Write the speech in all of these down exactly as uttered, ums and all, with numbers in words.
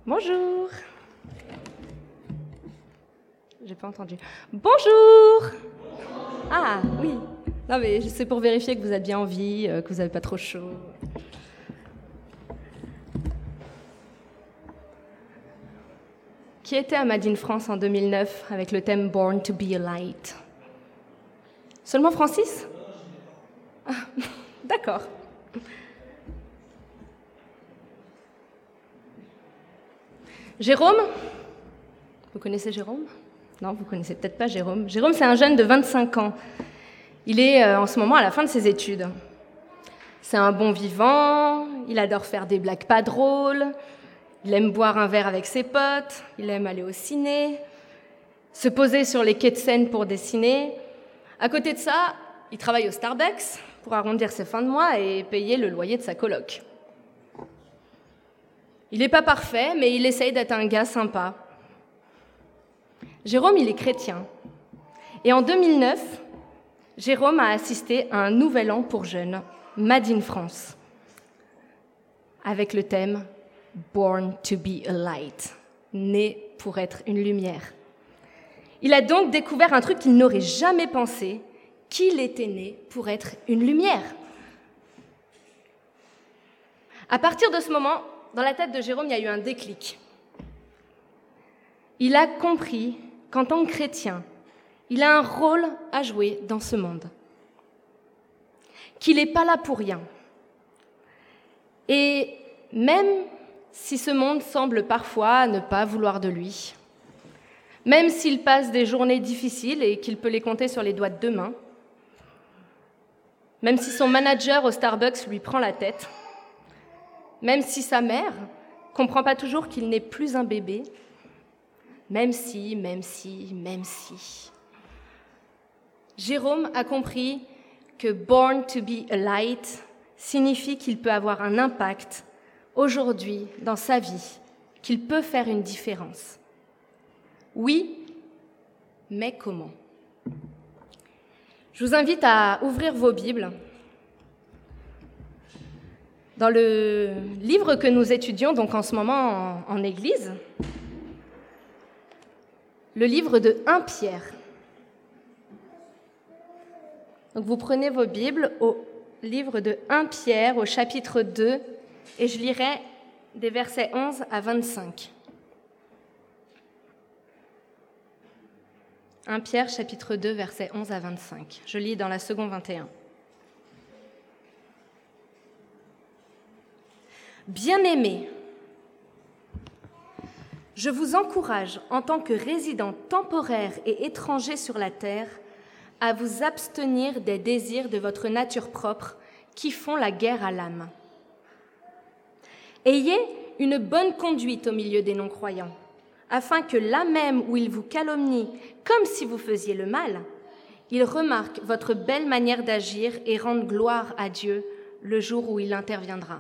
Bonjour. J'ai pas entendu. Bonjour. Ah, oui. Non, mais c'est pour vérifier que vous êtes bien en vie, que vous n'avez pas trop chaud. Qui était à Made in France en deux mille neuf avec le thème Born to be a Light? Seulement Francis? Ah, d'accord. Jérôme? Vous connaissez Jérôme? Non, vous connaissez peut-être pas Jérôme. Jérôme, c'est un jeune de vingt-cinq ans. Il est euh, en ce moment à la fin de ses études. C'est un bon vivant, il adore faire des blagues pas drôles, il aime boire un verre avec ses potes, il aime aller au ciné, se poser sur les quais de Seine pour dessiner. À côté de ça, il travaille au Starbucks pour arrondir ses fins de mois et payer le loyer de sa coloc. Il n'est pas parfait, mais il essaye d'être un gars sympa. Jérôme, il est chrétien. Et en deux mille neuf, Jérôme a assisté à un nouvel an pour jeunes, Made in France, avec le thème « Born to be a light », né pour être une lumière. Il a donc découvert un truc qu'il n'aurait jamais pensé, qu'il était né pour être une lumière. À partir de ce moment, dans la tête de Jérôme, il y a eu un déclic. Il a compris qu'en tant que chrétien, il a un rôle à jouer dans ce monde, qu'il n'est pas là pour rien. Et même si ce monde semble parfois ne pas vouloir de lui, même s'il passe des journées difficiles et qu'il peut les compter sur les doigts de deux mains, même si son manager au Starbucks lui prend la tête, même si sa mère ne comprend pas toujours qu'il n'est plus un bébé, même si, même si, même si. Jérôme a compris que « born to be a light » signifie qu'il peut avoir un impact aujourd'hui dans sa vie, qu'il peut faire une différence. Oui, mais comment? Je vous invite à ouvrir vos Bibles. Dans le livre que nous étudions donc en ce moment en, en Église, le livre de Première Pierre. Donc vous prenez vos Bibles au livre de Première Pierre, au chapitre deux, et je lirai des versets onze à vingt-cinq. Première Pierre, chapitre deux, versets onze à vingt-cinq. Je lis dans la seconde vingt et un. Bien-aimés, je vous encourage, en tant que résidents temporaires et étrangers sur la terre, à vous abstenir des désirs de votre nature propre qui font la guerre à l'âme. Ayez une bonne conduite au milieu des non-croyants, afin que là même où ils vous calomnient comme si vous faisiez le mal, ils remarquent votre belle manière d'agir et rendent gloire à Dieu le jour où il interviendra.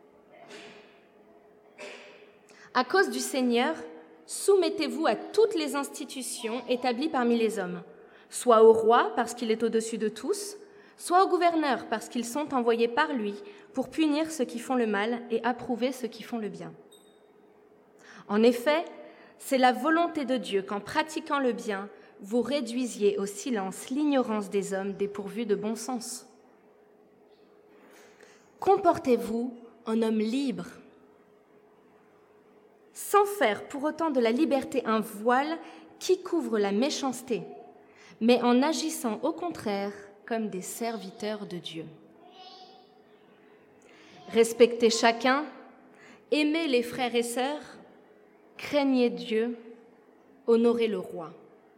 À cause du Seigneur, soumettez-vous à toutes les institutions établies parmi les hommes, soit au roi parce qu'il est au-dessus de tous, soit aux gouverneurs parce qu'ils sont envoyés par lui pour punir ceux qui font le mal et approuver ceux qui font le bien. En effet, c'est la volonté de Dieu qu'en pratiquant le bien, vous réduisiez au silence l'ignorance des hommes dépourvus de bon sens. Comportez-vous en homme libre, sans faire pour autant de la liberté un voile qui couvre la méchanceté, mais en agissant au contraire comme des serviteurs de Dieu. Respectez chacun, aimez les frères et sœurs, craignez Dieu, honorez le roi.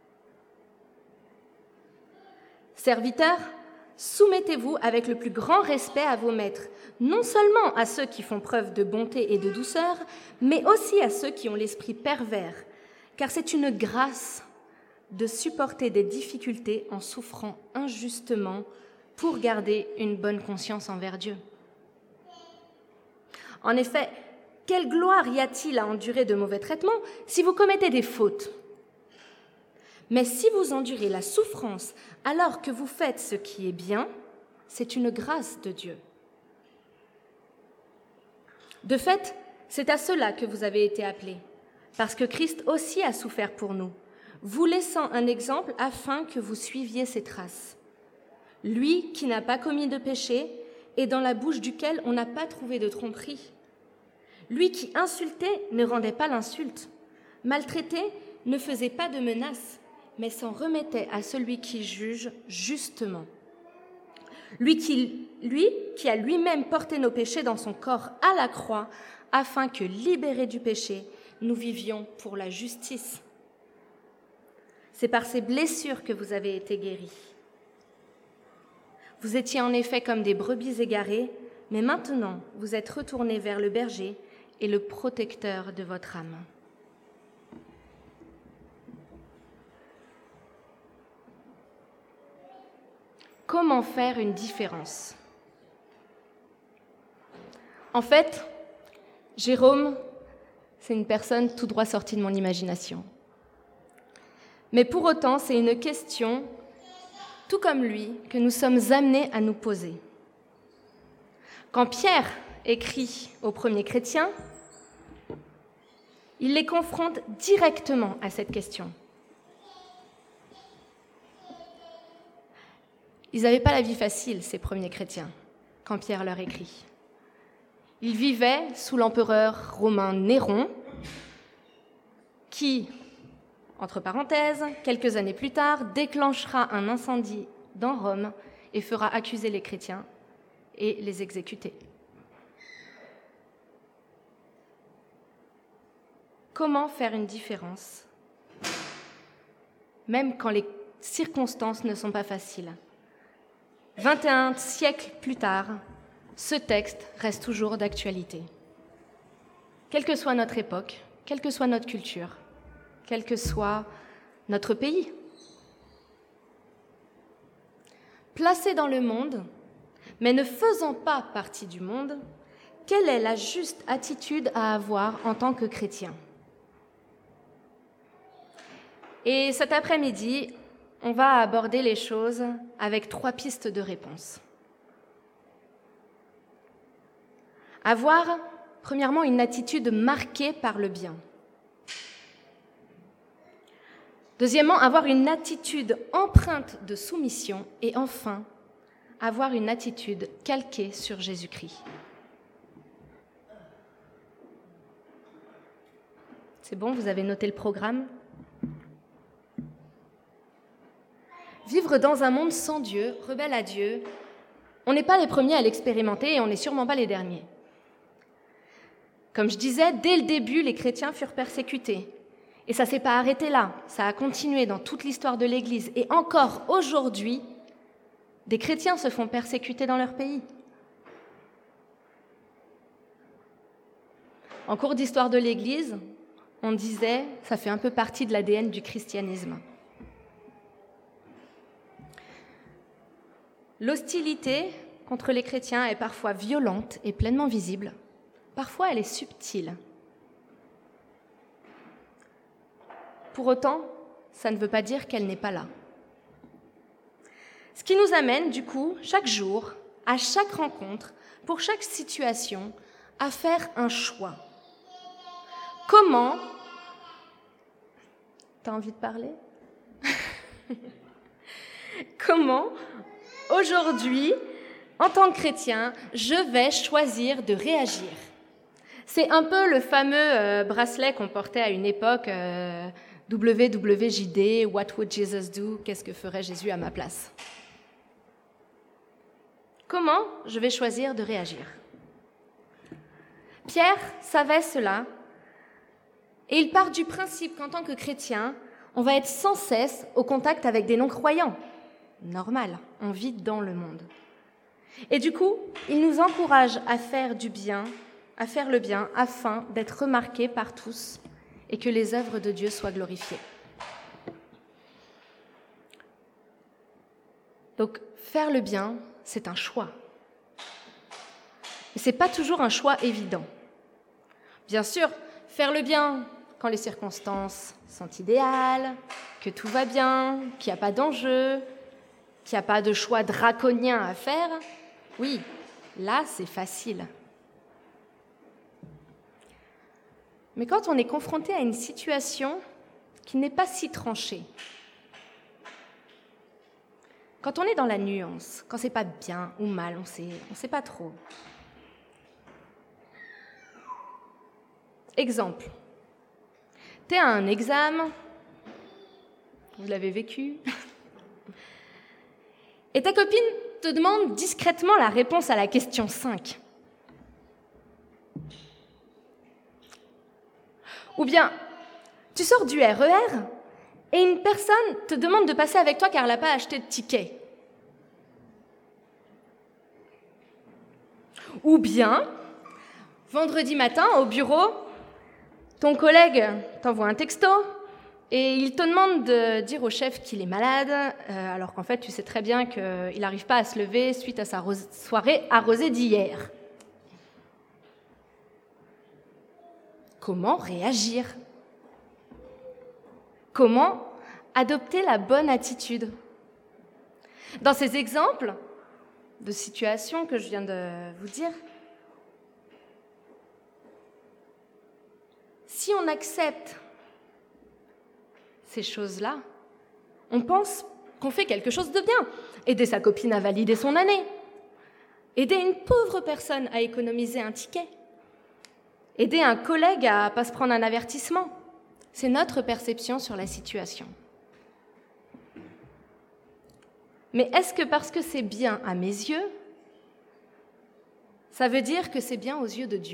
Serviteurs, soumettez-vous avec le plus grand respect à vos maîtres, non seulement à ceux qui font preuve de bonté et de douceur, mais aussi à ceux qui ont l'esprit pervers, car c'est une grâce de supporter des difficultés en souffrant injustement pour garder une bonne conscience envers Dieu. En effet, quelle gloire y a-t-il à endurer de mauvais traitements si vous commettez des fautes? Mais si vous endurez la souffrance alors que vous faites ce qui est bien, c'est une grâce de Dieu. De fait, C'est à cela que vous avez été appelés, parce que Christ aussi a souffert pour nous, vous laissant un exemple afin que vous suiviez ses traces. Lui qui n'a pas commis de péché et dans la bouche duquel on n'a pas trouvé de tromperie. Lui qui insultait ne rendait pas l'insulte, maltraitait ne faisait pas de menaces, mais s'en remettait à celui qui juge justement. Lui qui, lui qui a lui-même porté nos péchés dans son corps à la croix, afin que, libérés du péché, nous vivions pour la justice. C'est par ces blessures que vous avez été guéris. Vous étiez en effet comme des brebis égarées, mais maintenant vous êtes retournés vers le berger et le protecteur de votre âme. Comment faire une différence ? En fait, Jérôme, c'est une personne tout droit sortie de mon imagination. Mais pour autant, c'est une question, tout comme lui, que nous sommes amenés à nous poser. Quand Pierre écrit aux premiers chrétiens, il les confronte directement à cette question. Ils n'avaient pas la vie facile, ces premiers chrétiens, quand Pierre leur écrit. Ils vivaient sous l'empereur romain Néron, qui, entre parenthèses, quelques années plus tard, déclenchera un incendie dans Rome et fera accuser les chrétiens et les exécuter. Comment faire une différence, même quand les circonstances ne sont pas faciles ? vingt et un siècles plus tard, ce texte reste toujours d'actualité. Quelle que soit notre époque, quelle que soit notre culture, quel que soit notre pays. Placés dans le monde, mais ne faisant pas partie du monde, quelle est la juste attitude à avoir en tant que chrétien ? Et cet après-midi, on va aborder les choses avec trois pistes de réponse. Avoir, premièrement, une attitude marquée par le bien. Deuxièmement, avoir une attitude empreinte de soumission. Et enfin, avoir une attitude calquée sur Jésus-Christ. C'est bon, vous avez noté le programme ? Vivre dans un monde sans Dieu, rebelle à Dieu, on n'est pas les premiers à l'expérimenter et on n'est sûrement pas les derniers. Comme je disais, dès le début, les chrétiens furent persécutés. Et ça ne s'est pas arrêté là, ça a continué dans toute l'histoire de l'Église. Et encore aujourd'hui, des chrétiens se font persécuter dans leur pays. En cours d'histoire de l'Église, on disait, ça fait un peu partie de l'A D N du christianisme. L'hostilité contre les chrétiens est parfois violente et pleinement visible. Parfois, elle est subtile. Pour autant, ça ne veut pas dire qu'elle n'est pas là. Ce qui nous amène, du coup, chaque jour, à chaque rencontre, pour chaque situation, à faire un choix. Comment... T'as envie de parler ? Comment, aujourd'hui, en tant que chrétien, je vais choisir de réagir ? C'est un peu le fameux euh, bracelet qu'on portait à une époque, euh, W W J D, What would Jesus do? Qu'est-ce que ferait Jésus à ma place? Comment je vais choisir de réagir? Pierre savait cela, et il part du principe qu'en tant que chrétien, on va être sans cesse au contact avec des non-croyants. Normal, on vit dans le monde. Et du coup, il nous encourage à faire du bien, à faire le bien, afin d'être remarqués par tous et que les œuvres de Dieu soient glorifiées. Donc, faire le bien, c'est un choix. Mais ce n'est pas toujours un choix évident. Bien sûr, faire le bien quand les circonstances sont idéales, que tout va bien, qu'il n'y a pas d'enjeu, qu'il n'y a pas de choix draconien à faire, oui, là, c'est facile. Mais quand on est confronté à une situation qui n'est pas si tranchée, quand on est dans la nuance, quand c'est pas bien ou mal, on sait, on sait pas trop. Exemple. T'es à un examen, vous l'avez vécu, et ta copine te demande discrètement la réponse à la question cinq. Ou bien, tu sors du R E R et une personne te demande de passer avec toi car elle n'a pas acheté de ticket. Ou bien, vendredi matin, au bureau, ton collègue t'envoie un texto et il te demande de dire au chef qu'il est malade, euh, alors qu'en fait, tu sais très bien qu'il n'arrive pas à se lever suite à sa rose- soirée arrosée d'hier. Comment réagir ? Comment adopter la bonne attitude ? Dans ces exemples de situations que je viens de vous dire, si on accepte ces choses-là, on pense qu'on fait quelque chose de bien. Aider sa copine à valider son année, aider une pauvre personne à économiser un ticket, aider un collègue à ne pas se prendre un avertissement. C'est notre perception sur la situation. Mais est-ce que parce que c'est bien à mes yeux, ça veut dire que c'est bien aux yeux de Dieu ?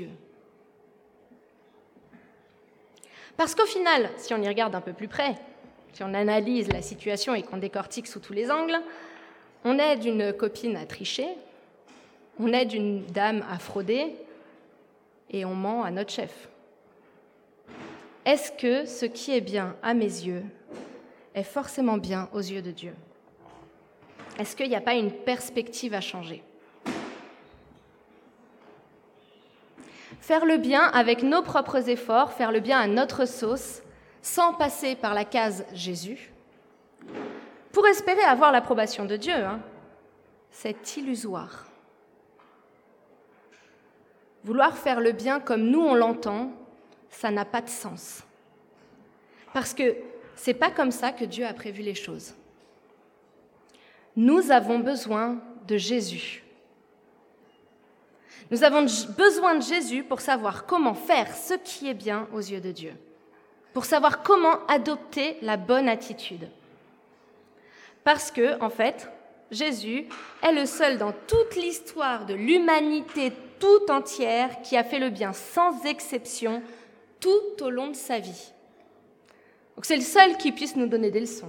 Parce qu'au final, si on y regarde un peu plus près, si on analyse la situation et qu'on décortique sous tous les angles, on aide une copine à tricher, on aide une dame à frauder et on ment à notre chef. Est-ce que ce qui est bien à mes yeux est forcément bien aux yeux de Dieu ? Est-ce qu'il n'y a pas une perspective à changer ? Faire le bien avec nos propres efforts, faire le bien à notre sauce, sans passer par la case Jésus, pour espérer avoir l'approbation de Dieu, hein, c'est illusoire. Vouloir faire le bien comme nous on l'entend, ça n'a pas de sens. Parce que c'est pas comme ça que Dieu a prévu les choses. Nous avons besoin de Jésus. Nous avons besoin de Jésus pour savoir comment faire ce qui est bien aux yeux de Dieu, pour savoir comment adopter la bonne attitude. Parce que, en fait, Jésus est le seul dans toute l'histoire de l'humanité tout entière qui a fait le bien sans exception tout au long de sa vie. Donc c'est le seul qui puisse nous donner des leçons.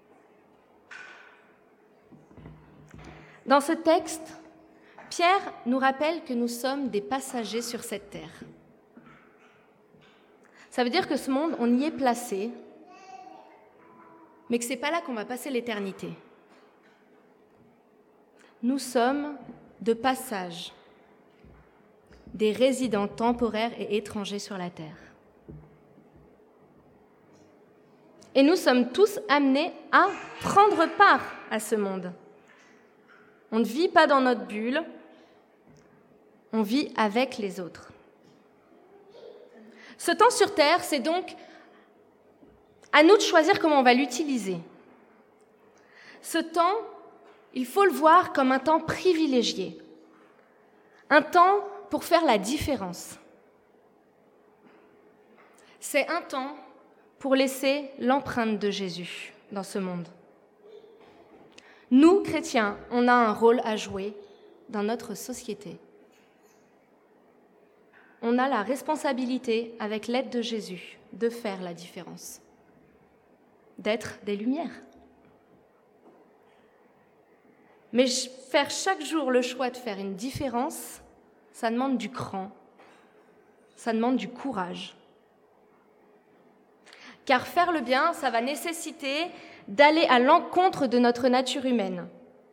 Dans ce texte, Pierre nous rappelle que nous sommes des passagers sur cette terre. Ça veut dire que ce monde, on y est placé, mais que ce n'est pas là qu'on va passer l'éternité. Nous sommes de passage, des résidents temporaires et étrangers sur la terre. Et nous sommes tous amenés à prendre part à ce monde. On ne vit pas dans notre bulle, on vit avec les autres. Ce temps sur Terre, c'est donc à nous de choisir comment on va l'utiliser. Ce temps, il faut le voir comme un temps privilégié, un temps pour faire la différence. C'est un temps pour laisser l'empreinte de Jésus dans ce monde. Nous, chrétiens, on a un rôle à jouer dans notre société. On a la responsabilité, avec l'aide de Jésus, de faire la différence, d'être des lumières. Mais faire chaque jour le choix de faire une différence, ça demande du cran, ça demande du courage. Car faire le bien, ça va nécessiter d'aller à l'encontre de notre nature humaine.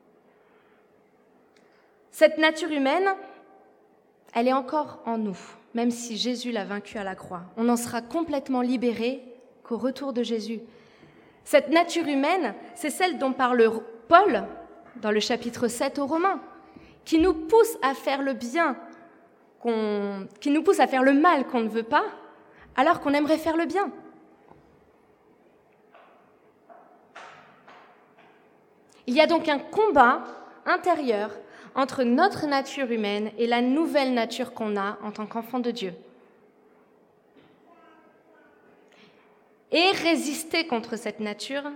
Cette nature humaine, elle est encore en nous, même si Jésus l'a vaincue à la croix. On en sera complètement libéré qu'au retour de Jésus. Cette nature humaine, c'est celle dont parle Paul dans le chapitre sept aux Romains, qui nous pousse à faire le bien, qu'on... qui nous pousse à faire le mal qu'on ne veut pas, alors qu'on aimerait faire le bien. Il y a donc un combat intérieur entre notre nature humaine et la nouvelle nature qu'on a en tant qu'enfant de Dieu. Et résister contre cette nature,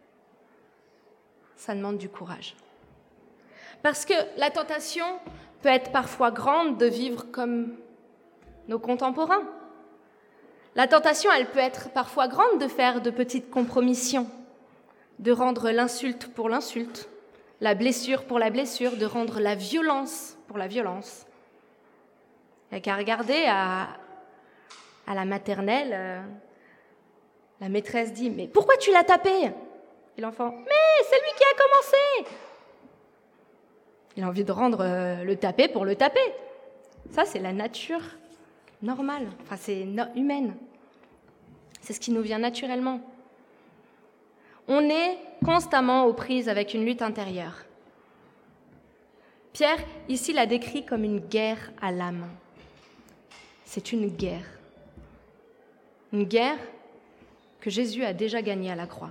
ça demande du courage. Parce que la tentation peut être parfois grande de vivre comme nos contemporains. La tentation, elle peut être parfois grande de faire de petites compromissions, de rendre l'insulte pour l'insulte, la blessure pour la blessure, de rendre la violence pour la violence. Il n'y a qu'à regarder à, à la maternelle, euh, la maîtresse dit « Mais pourquoi tu l'as tapé ?» Et l'enfant « Mais c'est lui qui a commencé !» Il a envie de rendre euh, le taper pour le taper. Ça, c'est la nature normale, enfin c'est no- humaine. C'est ce qui nous vient naturellement. On est constamment aux prises avec une lutte intérieure. Pierre, ici, l'a décrit comme une guerre à l'âme. C'est une guerre. Une guerre que Jésus a déjà gagnée à la croix.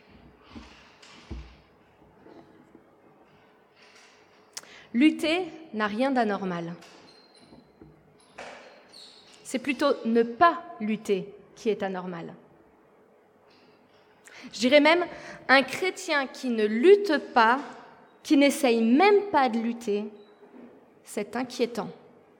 Lutter n'a rien d'anormal. C'est plutôt ne pas lutter qui est anormal. Je dirais même, un chrétien qui ne lutte pas, qui n'essaye même pas de lutter, c'est inquiétant.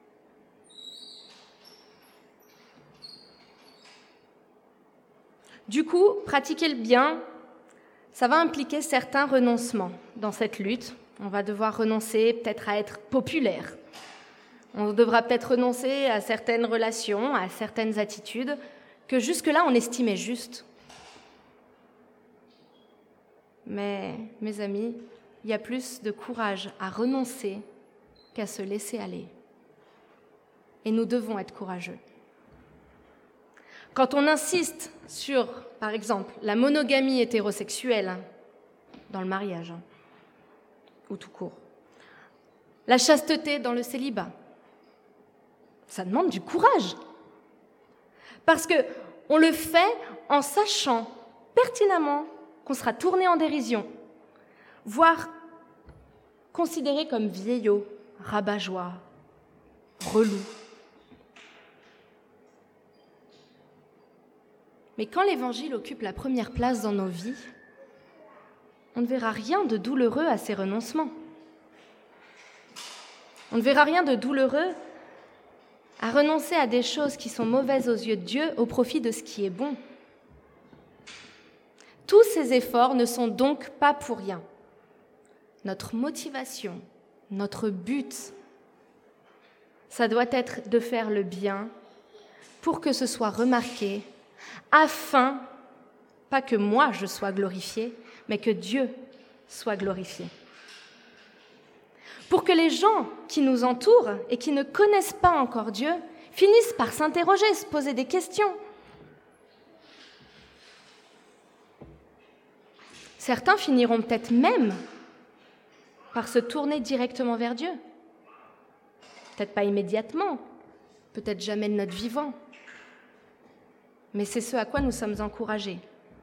Du coup, pratiquer le bien, ça va impliquer certains renoncements dans cette lutte. On va devoir renoncer peut-être à être populaire. On devra peut-être renoncer à certaines relations, à certaines attitudes que jusque-là on estimait justes. Mais, mes amis, il y a plus de courage à renoncer qu'à se laisser aller. Et nous devons être courageux. Quand on insiste sur, par exemple, la monogamie hétérosexuelle dans le mariage, ou tout court, la chasteté dans le célibat, ça demande du courage. Parce qu'on le fait en sachant pertinemment qu'on sera tourné en dérision, voire considéré comme vieillot, rabat-joie, relou. Mais quand l'Évangile occupe la première place dans nos vies, on ne verra rien de douloureux à ces renoncements. On ne verra rien de douloureux à renoncer à des choses qui sont mauvaises aux yeux de Dieu au profit de ce qui est bon. Tous ces efforts ne sont donc pas pour rien. Notre motivation, notre but, ça doit être de faire le bien pour que ce soit remarqué, afin, pas que moi je sois glorifiée, mais que Dieu soit glorifié. Pour que les gens qui nous entourent et qui ne connaissent pas encore Dieu finissent par s'interroger, se poser des questions. Certains finiront peut-être même par se tourner directement vers Dieu. Peut-être pas immédiatement, peut-être jamais de notre vivant. Mais c'est ce à quoi nous sommes encouragés.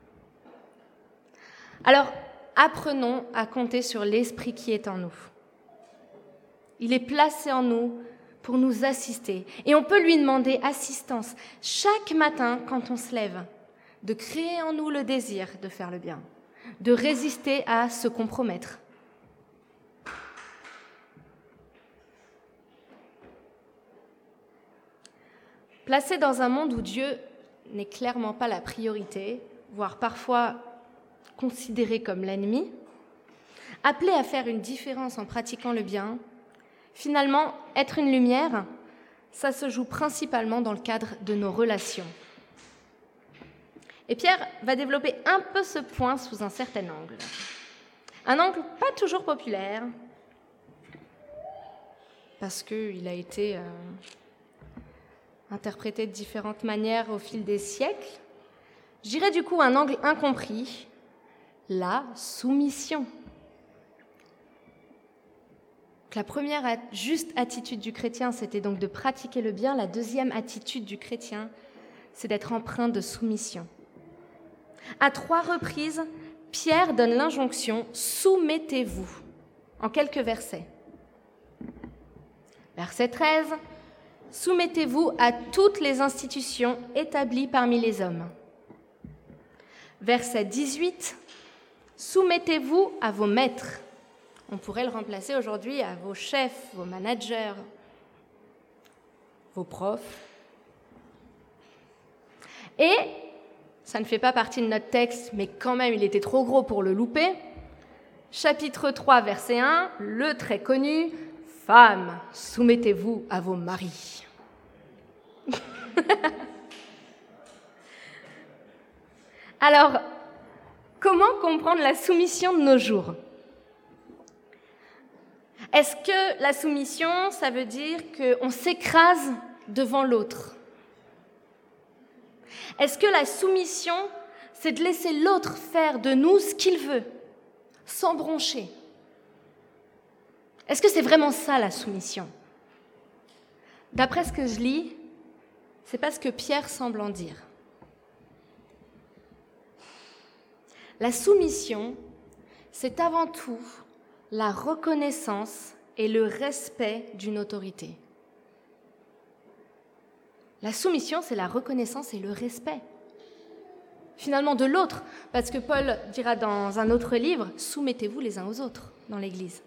Alors, apprenons à compter sur l'Esprit qui est en nous. Il est placé en nous pour nous assister. Et on peut lui demander assistance chaque matin quand on se lève, de créer en nous le désir de faire le bien, de résister à se compromettre. Placé dans un monde où Dieu n'est clairement pas la priorité, voire parfois considéré comme l'ennemi, appelé à faire une différence en pratiquant le bien, finalement, être une lumière, ça se joue principalement dans le cadre de nos relations. Et Pierre va développer un peu ce point sous un certain angle. Un angle pas toujours populaire, parce qu'il a été euh, interprété de différentes manières au fil des siècles. Je dirais du coup un angle incompris, la soumission. La première juste attitude du chrétien, c'était donc de pratiquer le bien. La deuxième attitude du chrétien, c'est d'être empreint de soumission. À trois reprises, Pierre donne l'injonction « soumettez-vous » en quelques versets. Verset treize, « Soumettez-vous à toutes les institutions établies parmi les hommes. » Verset dix-huit, « Soumettez-vous à vos maîtres. » On pourrait le remplacer aujourd'hui à vos chefs, vos managers, vos profs. Et, ça ne fait pas partie de notre texte, mais quand même il était trop gros pour le louper, chapitre trois, verset un, le très connu, « Femmes, soumettez-vous à vos maris. » Alors, comment comprendre la soumission de nos jours ? Est-ce que la soumission, ça veut dire qu'on s'écrase devant l'autre ? Est-ce que la soumission, c'est de laisser l'autre faire de nous ce qu'il veut, sans broncher ? Est-ce que c'est vraiment ça, la soumission ? D'après ce que je lis, c'est pas ce que Pierre semble en dire. La soumission, c'est avant tout la reconnaissance et le respect d'une autorité. La soumission, c'est la reconnaissance et le respect, finalement, de l'autre, parce que Paul dira dans un autre livre, « Soumettez-vous les uns aux autres » dans l'Église.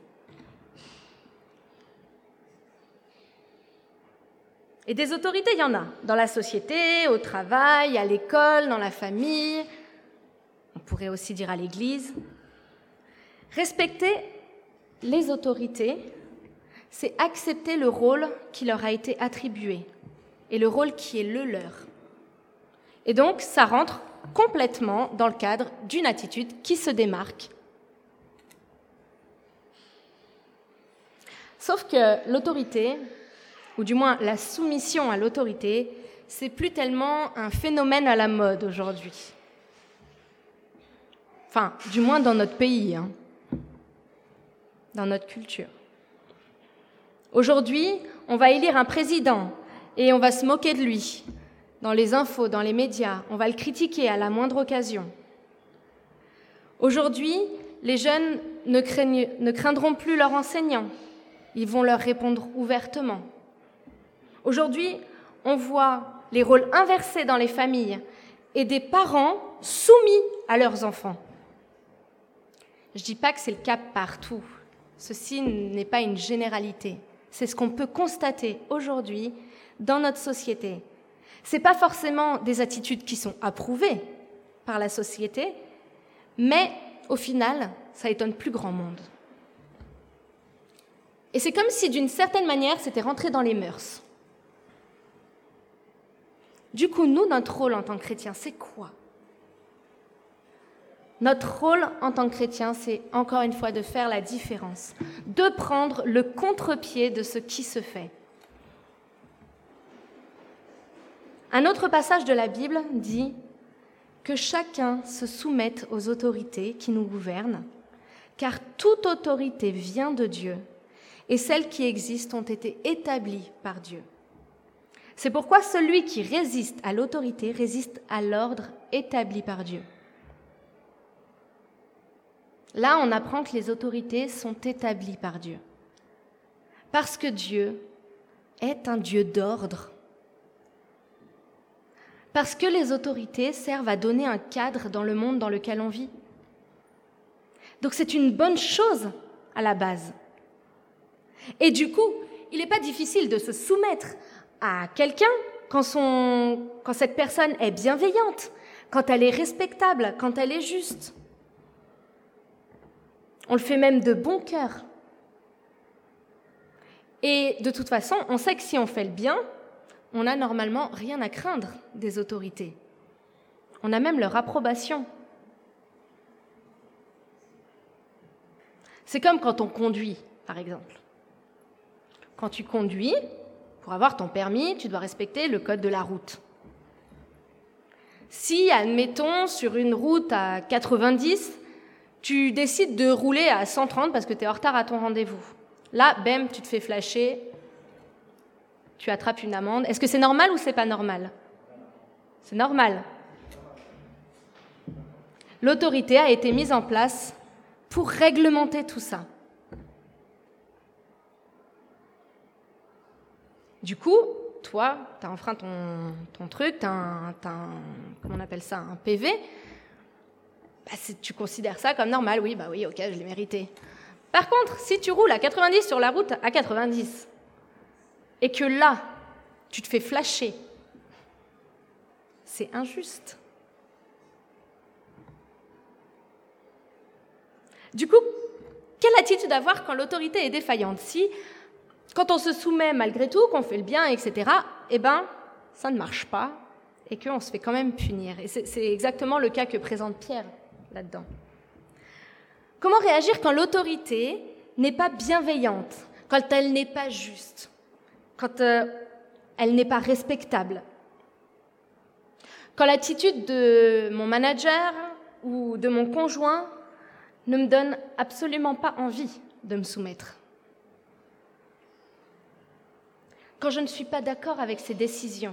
Et des autorités, il y en a, dans la société, au travail, à l'école, dans la famille, on pourrait aussi dire à l'Église. Respecter les autorités, c'est accepter le rôle qui leur a été attribué et le rôle qui est le leur. Et donc, ça rentre complètement dans le cadre d'une attitude qui se démarque. Sauf que l'autorité, ou du moins la soumission à l'autorité, c'est plus tellement un phénomène à la mode aujourd'hui. Enfin, du moins dans notre pays, hein, dans notre culture. Aujourd'hui, on va élire un président et on va se moquer de lui. Dans les infos, dans les médias, on va le critiquer à la moindre occasion. Aujourd'hui, les jeunes ne, craignent, ne craindront plus leurs enseignants. Ils vont leur répondre ouvertement. Aujourd'hui, on voit les rôles inversés dans les familles et des parents soumis à leurs enfants. Je ne dis pas que c'est le cas partout. Ceci n'est pas une généralité. C'est ce qu'on peut constater aujourd'hui dans notre société. Ce n'est pas forcément des attitudes qui sont approuvées par la société, mais au final, ça étonne plus grand monde. Et c'est comme si, d'une certaine manière, c'était rentré dans les mœurs. Du coup, nous, notre rôle en tant que chrétiens, c'est quoi ? Notre rôle en tant que chrétien, c'est encore une fois de faire la différence, de prendre le contre-pied de ce qui se fait. Un autre passage de la Bible dit que chacun se soumette aux autorités qui nous gouvernent, car toute autorité vient de Dieu et celles qui existent ont été établies par Dieu. C'est pourquoi celui qui résiste à l'autorité résiste à l'ordre établi par Dieu. Là, on apprend que les autorités sont établies par Dieu. Parce que Dieu est un Dieu d'ordre. Parce que les autorités servent à donner un cadre dans le monde dans lequel on vit. Donc c'est une bonne chose à la base. Et du coup, il n'est pas difficile de se soumettre à quelqu'un quand, son, quand cette personne est bienveillante, quand elle est respectable, quand elle est juste. On le fait même de bon cœur. Et de toute façon, on sait que si on fait le bien, on n'a normalement rien à craindre des autorités. On a même leur approbation. C'est comme quand on conduit, par exemple. Quand tu conduis, pour avoir ton permis, tu dois respecter le code de la route. Si, admettons, sur une route à quatre-vingt-dix, tu décides de rouler à cent trente parce que tu es en retard à ton rendez-vous. Là, bam, tu te fais flasher, tu attrapes une amende. Est-ce que c'est normal ou c'est pas normal ? C'est normal. L'autorité a été mise en place pour réglementer tout ça. Du coup, toi, tu as enfreint ton, ton truc, tu as un, t'as un, comment on appelle ça, un P V, bah, tu considères ça comme normal, oui, bah oui, ok, je l'ai mérité. Par contre, si tu roules à quatre-vingt-dix sur la route à quatre-vingt-dix, et que là, tu te fais flasher, c'est injuste. Du coup, quelle attitude avoir quand l'autorité est défaillante? Si, quand on se soumet malgré tout, qu'on fait le bien, et cetera, eh ben, ça ne marche pas et qu'on se fait quand même punir. Et c'est, c'est exactement le cas que présente Pierre là-dedans. Comment réagir quand l'autorité n'est pas bienveillante, quand elle n'est pas juste, quand euh, elle n'est pas respectable? Quand l'attitude de mon manager ou de mon conjoint ne me donne absolument pas envie de me soumettre. Quand je ne suis pas d'accord avec ses décisions.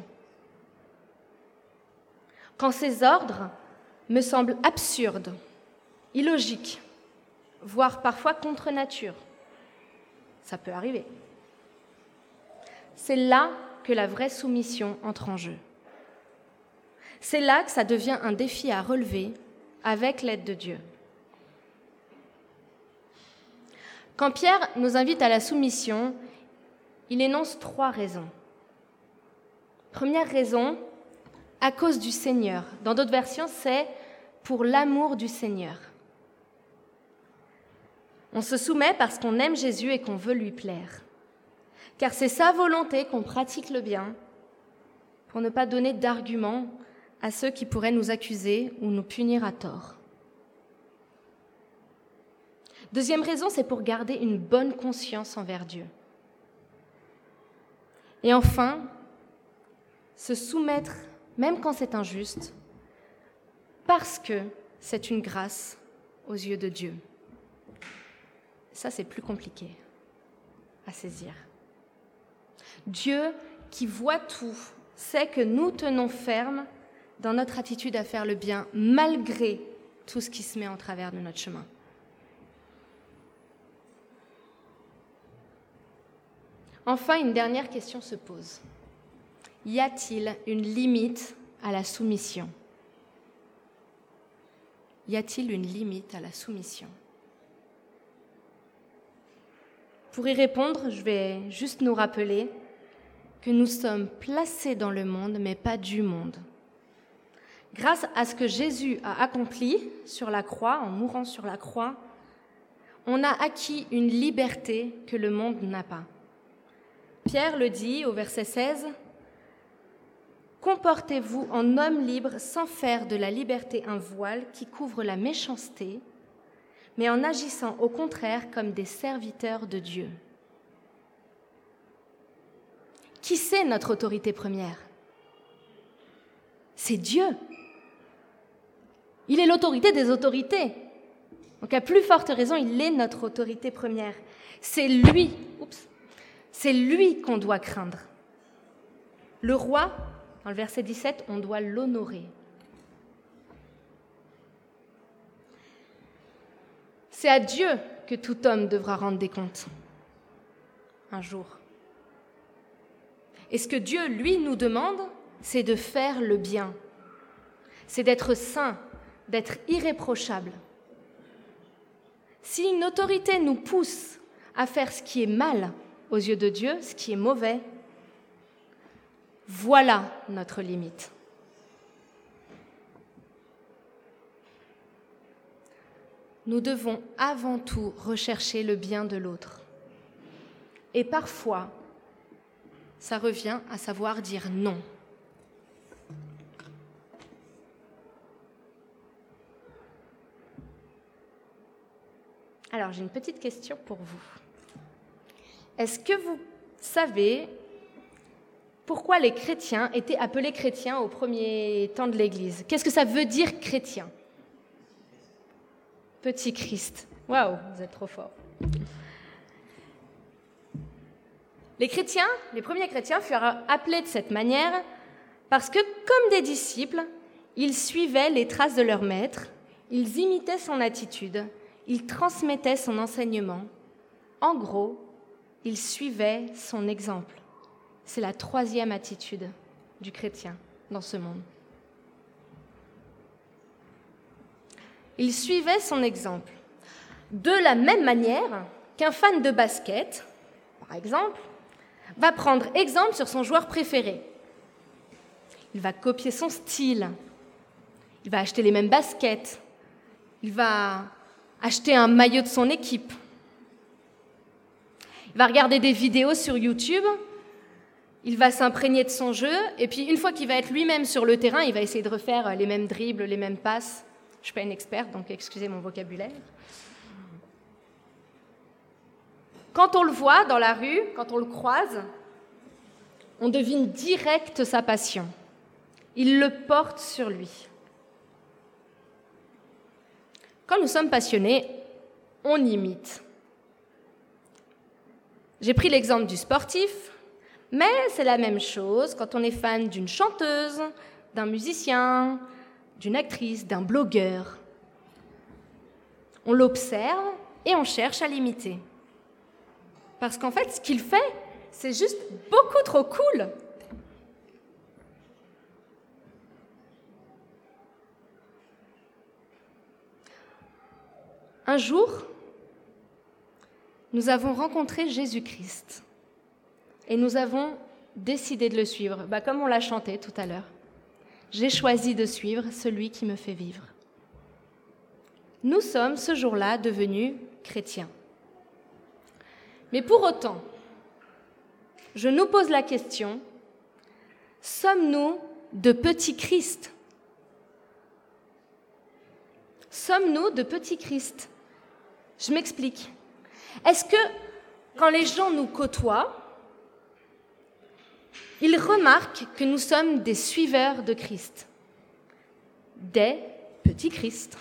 Quand ses ordres me semblent absurdes, illogiques, voire parfois contre nature. Ça peut arriver. C'est là que la vraie soumission entre en jeu. C'est là que ça devient un défi à relever avec l'aide de Dieu. Quand Pierre nous invite à la soumission, il énonce trois raisons. Première raison, à cause du Seigneur. Dans d'autres versions, c'est pour l'amour du Seigneur. On se soumet parce qu'on aime Jésus et qu'on veut lui plaire. Car c'est sa volonté qu'on pratique le bien pour ne pas donner d'arguments à ceux qui pourraient nous accuser ou nous punir à tort. Deuxième raison, c'est pour garder une bonne conscience envers Dieu. Et enfin, se soumettre, même quand c'est injuste, parce que c'est une grâce aux yeux de Dieu. Ça, c'est plus compliqué à saisir. Dieu, qui voit tout, sait que nous tenons ferme dans notre attitude à faire le bien, malgré tout ce qui se met en travers de notre chemin. Enfin, une dernière question se pose. Y a-t-il une limite à la soumission? Y a-t-il une limite à la soumission? Pour y répondre, je vais juste nous rappeler que nous sommes placés dans le monde, mais pas du monde. Grâce à ce que Jésus a accompli sur la croix, en mourant sur la croix, on a acquis une liberté que le monde n'a pas. Pierre le dit au verset seize, « Comportez-vous en homme libre sans faire de la liberté un voile qui couvre la méchanceté, mais en agissant au contraire comme des serviteurs de Dieu. » Qui c'est notre autorité première? C'est Dieu. Il est l'autorité des autorités. Donc à plus forte raison, il est notre autorité première. C'est lui, oups, c'est lui qu'on doit craindre. Le roi, dans le verset dix-sept, on doit l'honorer. C'est à Dieu que tout homme devra rendre des comptes un jour. Et ce que Dieu, lui, nous demande, c'est de faire le bien. C'est d'être saint, d'être irréprochable. Si une autorité nous pousse à faire ce qui est mal aux yeux de Dieu, ce qui est mauvais, voilà notre limite. Nous devons avant tout rechercher le bien de l'autre. Et parfois, ça revient à savoir dire non. Alors, j'ai une petite question pour vous. Est-ce que vous savez pourquoi les chrétiens étaient appelés chrétiens au premier temps de l'Église? Qu'est-ce que ça veut dire chrétien? Petit Christ. Waouh, vous êtes trop fort. Les chrétiens, les premiers chrétiens furent appelés de cette manière Parce que, comme des disciples, ils suivaient les traces de leur maître, ils imitaient son attitude, ils transmettaient son enseignement. En gros, ils suivaient son exemple. C'est la troisième attitude du chrétien dans ce monde. Ils suivaient son exemple. De la même manière qu'un fan de basket, par exemple, va prendre exemple sur son joueur préféré. Il va copier son style, il va acheter les mêmes baskets, il va acheter un maillot de son équipe, il va regarder des vidéos sur YouTube, il va s'imprégner de son jeu, et puis une fois qu'il va être lui-même sur le terrain, il va essayer de refaire les mêmes dribbles, les mêmes passes. Je ne suis pas une experte, donc excusez mon vocabulaire. Quand on le voit dans la rue, quand on le croise, on devine direct sa passion. Il le porte sur lui. Quand nous sommes passionnés, on imite. J'ai pris l'exemple du sportif, mais c'est la même chose quand on est fan d'une chanteuse, d'un musicien, d'une actrice, d'un blogueur. On l'observe et on cherche à l'imiter. Parce qu'en fait, ce qu'il fait, c'est juste beaucoup trop cool. Un jour, nous avons rencontré Jésus-Christ et nous avons décidé de le suivre, bah, comme on l'a chanté tout à l'heure. J'ai choisi de suivre celui qui me fait vivre. Nous sommes ce jour-là devenus chrétiens. Mais pour autant, je nous pose la question, sommes-nous de petits Christ ? Sommes-nous de petits Christ ? Je m'explique. Est-ce que, quand les gens nous côtoient, ils remarquent que nous sommes des suiveurs de Christ, des petits Christ.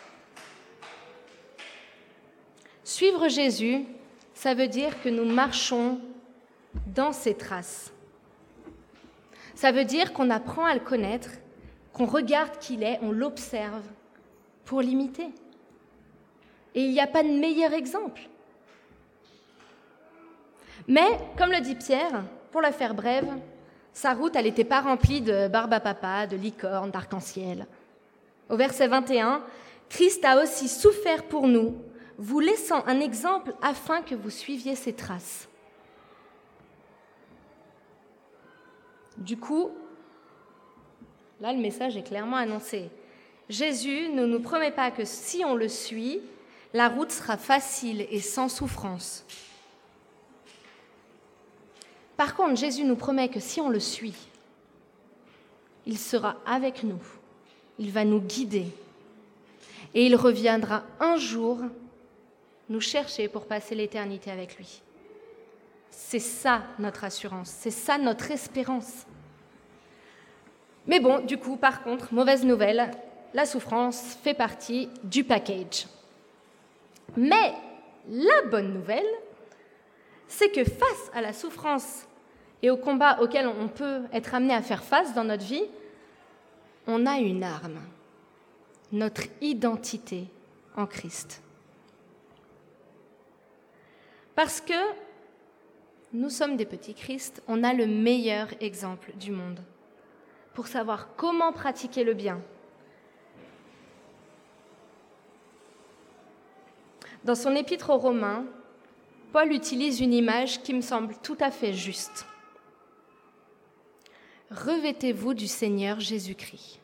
Suivre Jésus, ça veut dire que nous marchons dans ses traces. Ça veut dire qu'on apprend à le connaître, qu'on regarde qui il est, on l'observe pour l'imiter. Et il n'y a pas de meilleur exemple. Mais, comme le dit Pierre, pour la faire brève, sa route, elle n'était pas remplie de barbe à papa, de licornes, d'arc-en-ciel. Au verset vingt et un, Christ a aussi souffert pour nous, vous laissant un exemple afin que vous suiviez ses traces. Du coup, là, le message est clairement annoncé. Jésus ne nous promet pas que si on le suit, la route sera facile et sans souffrance. Par contre, Jésus nous promet que si on le suit, il sera avec nous, il va nous guider et il reviendra un jour nous chercher pour passer l'éternité avec lui. C'est ça notre assurance, c'est ça notre espérance. Mais bon, du coup, par contre, mauvaise nouvelle, la souffrance fait partie du package. Mais la bonne nouvelle, c'est que face à la souffrance et au combat auquel on peut être amené à faire face dans notre vie, on a une arme, notre identité en Christ. Parce que nous sommes des petits Christ, on a le meilleur exemple du monde pour savoir comment pratiquer le bien. Dans son épître aux Romains, Paul utilise une image qui me semble tout à fait juste. Revêtez-vous du Seigneur Jésus-Christ.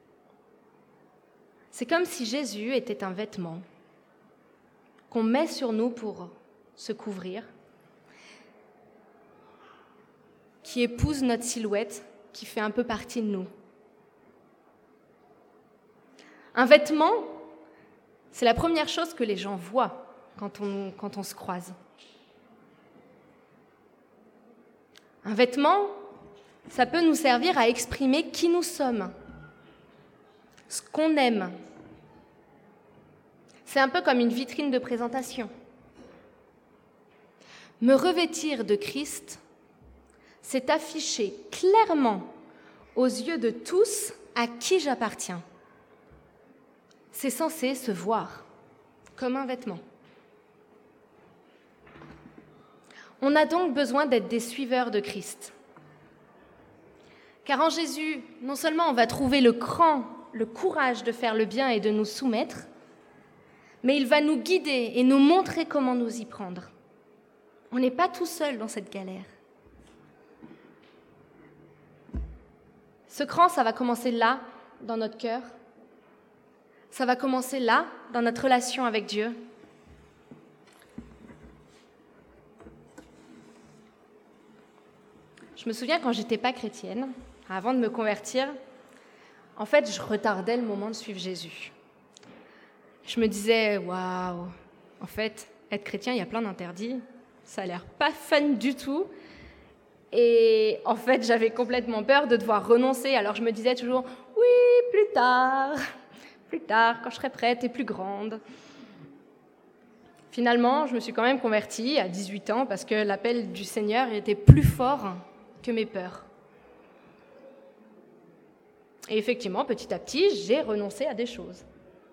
C'est comme si Jésus était un vêtement qu'on met sur nous pour se couvrir, qui épouse notre silhouette, qui fait un peu partie de nous. Un vêtement, c'est la première chose que les gens voient quand on, quand on se croise. Un vêtement, ça peut nous servir à exprimer qui nous sommes, ce qu'on aime. C'est un peu comme une vitrine de présentation. Me revêtir de Christ, c'est afficher clairement aux yeux de tous à qui j'appartiens. C'est censé se voir comme un vêtement. On a donc besoin d'être des suiveurs de Christ. Car en Jésus, non seulement on va trouver le cran, le courage de faire le bien et de nous soumettre, mais il va nous guider et nous montrer comment nous y prendre. On n'est pas tout seul dans cette galère. Ce cran, ça va commencer là, dans notre cœur. Ça va commencer là, dans notre relation avec Dieu. Je me souviens quand j'étais pas chrétienne, avant de me convertir, en fait, je retardais le moment de suivre Jésus. Je me disais, waouh, en fait, être chrétien, il y a plein d'interdits, ça a l'air pas fun du tout. Et en fait, j'avais complètement peur de devoir renoncer, alors je me disais toujours, oui, plus tard, plus tard, quand je serai prête et plus grande. Finalement, je me suis quand même convertie à dix-huit ans parce que l'appel du Seigneur était plus fort que mes peurs. Et effectivement, petit à petit, j'ai renoncé à des choses.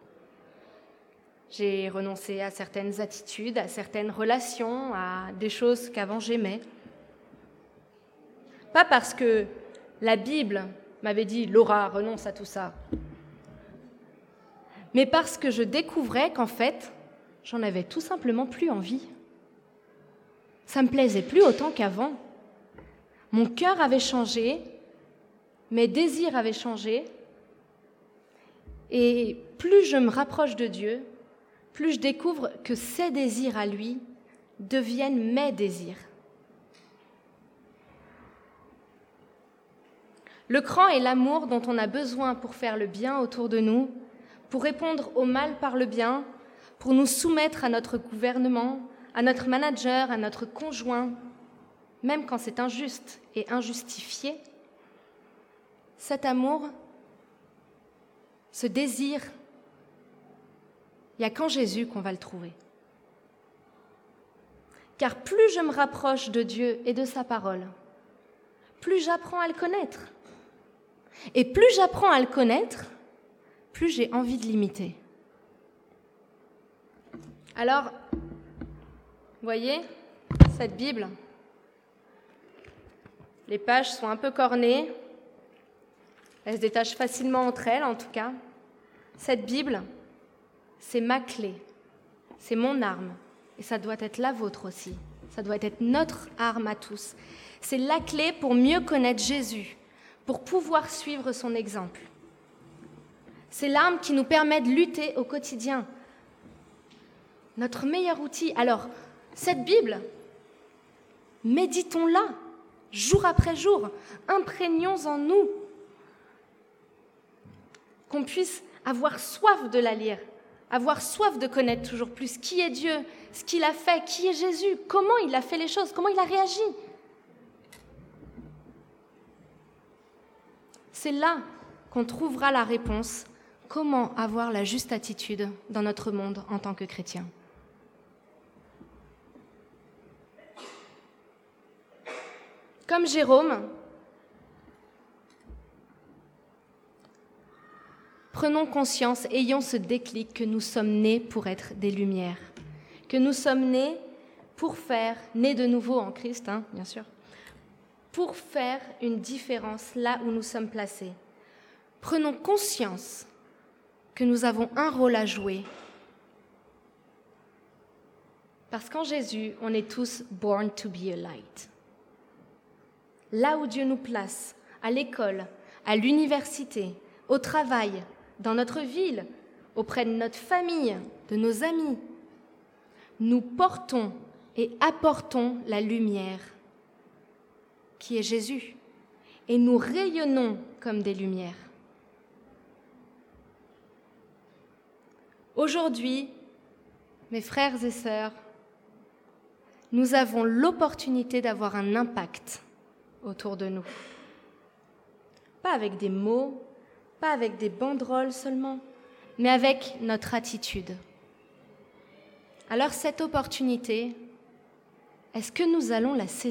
J'ai renoncé à certaines attitudes, à certaines relations, à des choses qu'avant j'aimais. Pas parce que la Bible m'avait dit « Laura, renonce à tout ça », mais parce que je découvrais qu'en fait, j'en avais tout simplement plus envie. Ça me plaisait plus autant qu'avant. Mon cœur avait changé, mes désirs avaient changé, et plus je me rapproche de Dieu, plus je découvre que ses désirs à lui deviennent mes désirs. Le cran est l'amour dont on a besoin pour faire le bien autour de nous, pour répondre au mal par le bien, pour nous soumettre à notre gouvernement, à notre manager, à notre conjoint, même quand c'est injuste et injustifié. Cet amour, ce désir, il n'y a qu'en Jésus qu'on va le trouver. Car plus je me rapproche de Dieu et de sa parole, plus j'apprends à le connaître. Et plus j'apprends à le connaître, plus j'ai envie de l'imiter. Alors, vous voyez, cette Bible, les pages sont un peu cornées, elles se détachent facilement entre elles en tout cas. Cette Bible, c'est ma clé, c'est mon arme, et ça doit être la vôtre aussi. Ça doit être notre arme à tous. C'est la clé pour mieux connaître Jésus, pour pouvoir suivre son exemple. C'est l'arme qui nous permet de lutter au quotidien. Notre meilleur outil. Alors, cette Bible, méditons-la, jour après jour, imprégnons en nous, qu'on puisse avoir soif de la lire, avoir soif de connaître toujours plus qui est Dieu, ce qu'il a fait, qui est Jésus, comment il a fait les choses, comment il a réagi. C'est là qu'on trouvera la réponse, comment avoir la juste attitude dans notre monde en tant que chrétien. Comme Jérôme, prenons conscience, ayons ce déclic que nous sommes nés pour être des lumières, que nous sommes nés pour faire, nés de nouveau en Christ, hein, bien sûr, pour faire une différence là où nous sommes placés. Prenons conscience que nous avons un rôle à jouer. Parce qu'en Jésus, on est tous « born to be a light ». Là où Dieu nous place, à l'école, à l'université, au travail, dans notre ville, auprès de notre famille, de nos amis, nous portons et apportons la lumière qui est Jésus, et nous rayonnons comme des lumières. Aujourd'hui, mes frères et sœurs, nous avons l'opportunité d'avoir un impact autour de nous. Pas avec des mots, pas avec des banderoles seulement, mais avec notre attitude. Alors cette opportunité, est-ce que nous allons la saisir ?